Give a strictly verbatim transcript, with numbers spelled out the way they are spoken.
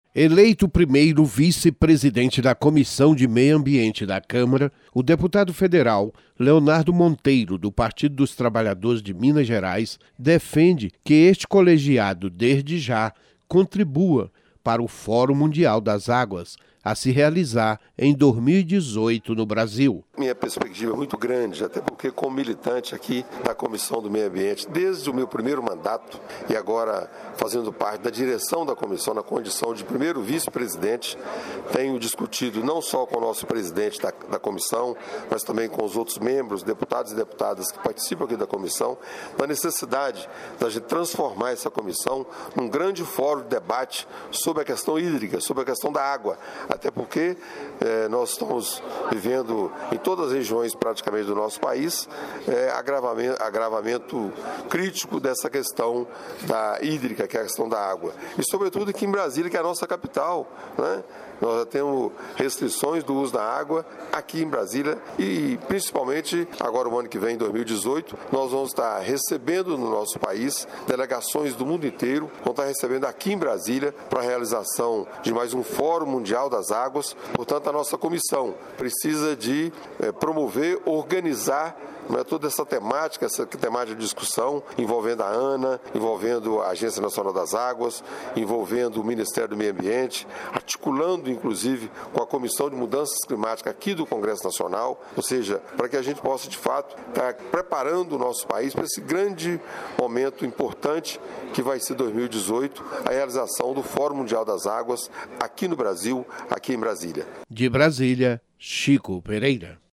Eleito primeiro vice-presidente da Comissão de Meio Ambiente da Câmara, o deputado federal Leonardo Monteiro, do Partido dos Trabalhadores de Minas Gerais, defende que este colegiado, desde já, contribua para o Fórum Mundial das Águas, a se realizar em dois mil e dezoito no Brasil. Minha perspectiva é muito grande, até porque como militante aqui da Comissão do Meio Ambiente, desde o meu primeiro mandato e agora fazendo parte da direção da comissão na condição de primeiro vice-presidente, tenho discutido não só com o nosso presidente da, da comissão, mas também com os outros membros, deputados e deputadas que participam aqui da comissão, da necessidade da gente transformar essa comissão num grande fórum de debate sobre a questão hídrica, sobre a questão da água. Até porque eh, nós estamos vivendo em todas as regiões praticamente do nosso país eh, agravamento, agravamento crítico dessa questão da hídrica, que é a questão da água. E sobretudo aqui em Brasília, que é a nossa capital, né? Nós já temos restrições do uso da água aqui em Brasília e principalmente agora o ano que vem, dois mil e dezoito, nós vamos estar recebendo no nosso país delegações do mundo inteiro, vão estar recebendo aqui em Brasília para a realização de mais um Fórum Mundial das Águas. Portanto, a nossa comissão precisa de eh, promover, organizar Né, toda essa temática, essa temática de discussão envolvendo a ANA, envolvendo a Agência Nacional das Águas, envolvendo o Ministério do Meio Ambiente, articulando inclusive com a Comissão de Mudanças Climáticas aqui do Congresso Nacional, ou seja, para que a gente possa de fato estar preparando o nosso país para esse grande momento importante que vai ser dois mil e dezoito, a realização do Fórum Mundial das Águas aqui no Brasil, aqui em Brasília. De Brasília, Chico Pereira.